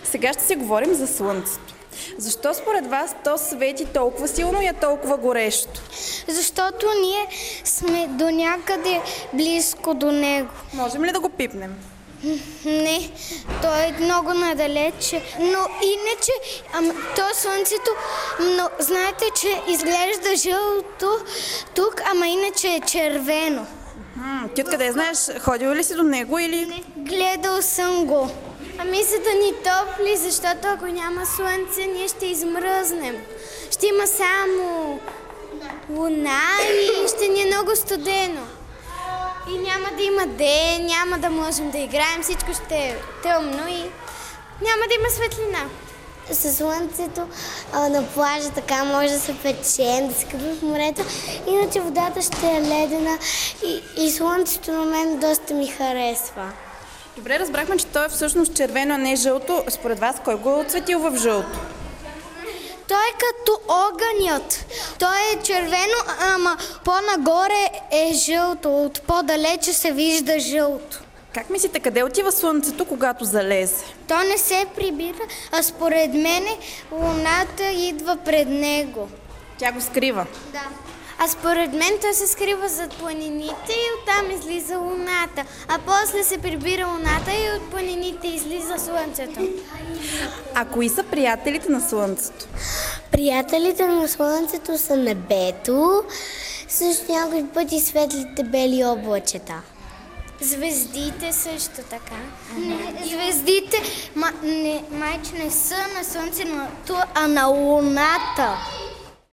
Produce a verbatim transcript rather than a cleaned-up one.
Сега ще си говорим за Слънцето. Защо според вас то свети толкова силно и е толкова горещо? Защото ние сме до някъде близко до него. Можем ли да го пипнем? Не, то е много надалече. Но иначе, ам, то Слънцето, но знаете, че изглежда жълто тук, ама иначе е червено. М, ти откъде знаеш? Ходила ли си до него или... Не, гледал съм го. Ами за да ни топли, защото ако няма слънце, ние ще измръзнем. Ще има само луна и ще ни е много студено. И няма да има ден, няма да можем да играем, всичко ще е тъмно и няма да има светлина. Със слънцето а, на плажа така може да се печем, да се къпим в морето, иначе водата ще е ледена и, и слънцето на мен доста ми харесва. Добре, разбрахме, че то е всъщност червено, а не жълто. Според вас, кой го е отцветил в жълто? Той е като огънят. Той е червено, ама по-нагоре е жълто. От по-далече се вижда жълто. Как мислите, къде отива Слънцето, когато залезе? То не се прибира, а според мене луната идва пред него. Тя го скрива. Да. А според мен той се скрива зад планините и оттам излиза луната. А после се прибира луната и от планините излиза слънцето. А кои са приятелите на Слънцето? Приятелите на слънцето са небето, също някой пъти светлите бели облачета. Звездите също така. Не, звездите ма, не, майче не са на слънцето, а на луната.